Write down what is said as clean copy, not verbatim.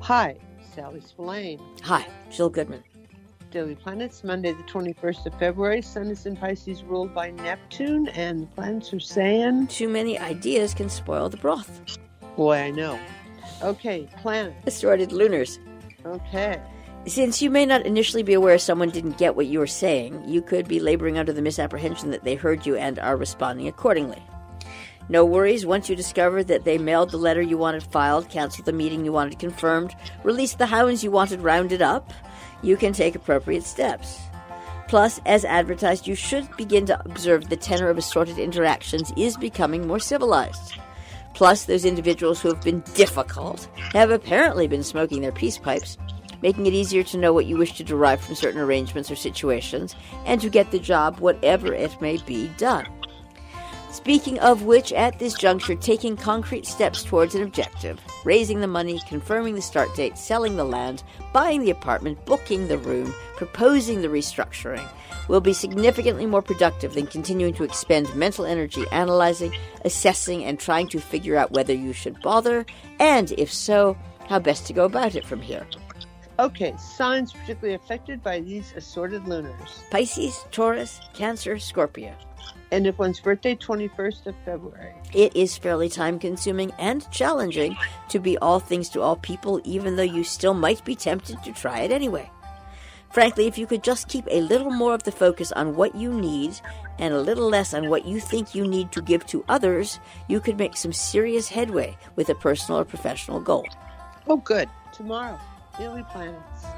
Hi, Sally Spillane. Hi, Jill Goodman. Daily Planets, Monday the 21st of February. Sun is in Pisces, ruled by Neptune, and the planets are saying... Too many ideas can spoil the broth. Boy, I know. Okay, planets. Assorted lunars. Okay. Since you may not initially be aware someone didn't get what you were saying, you could be laboring under the misapprehension that they heard you and are responding accordingly. No worries, once you discover that they mailed the letter you wanted filed, canceled the meeting you wanted confirmed, released the hounds you wanted rounded up, you can take appropriate steps. Plus, as advertised, you should begin to observe the tenor of assorted interactions is becoming more civilized. Plus, those individuals who have been difficult have apparently been smoking their peace pipes, making it easier to know what you wish to derive from certain arrangements or situations, and to get the job, whatever it may be, done. Speaking of which, at this juncture, taking concrete steps towards an objective, raising the money, confirming the start date, selling the land, buying the apartment, booking the room, proposing the restructuring, will be significantly more productive than continuing to expend mental energy analyzing, assessing, and trying to figure out whether you should bother, and if so, how best to go about it from here. Okay, signs particularly affected by these assorted lunars. Pisces, Taurus, Cancer, Scorpio. And if one's birthday, 21st of February. It is fairly time-consuming and challenging to be all things to all people, even though you still might be tempted to try it anyway. Frankly, if you could just keep a little more of the focus on what you need and a little less on what you think you need to give to others, you could make some serious headway with a personal or professional goal. Oh, good. Tomorrow, Daily Planets.